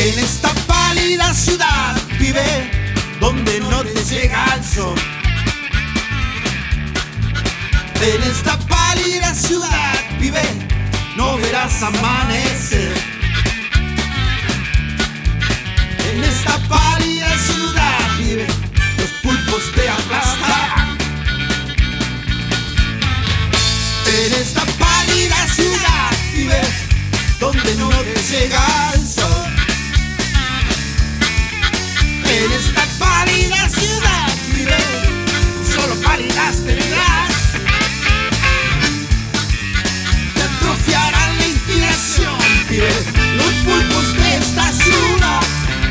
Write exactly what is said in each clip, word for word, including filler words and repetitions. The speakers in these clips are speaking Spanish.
En esta pálida ciudad vive donde no te llega el sol. En esta pálida ciudad vive, no verás amanecer. En esta pálida ciudad vive, los pulpos te aplastarán. En esta pálida ciudad vive, donde no te llega el sol. En esta pálida ciudad vive, solo pálidas tendrás. Te atrofiarán la inspiración, vive los pulpos de esta ciudad.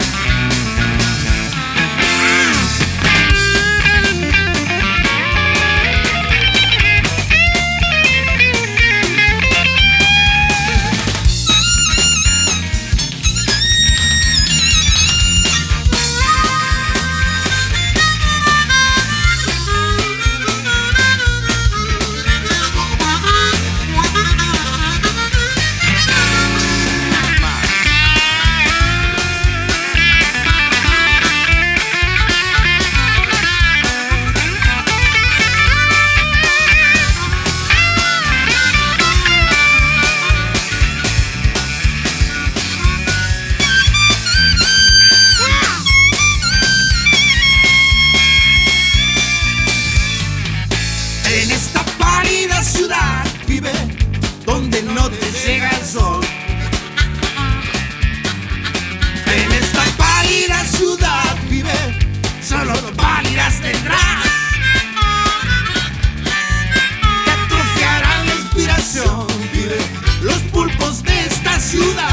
En esta pálida ciudad vive, donde no te llega el sol. En esta pálida ciudad vive, solo pálidas tendrás. Te atrofiarán la inspiración, vive los pulpos de esta ciudad.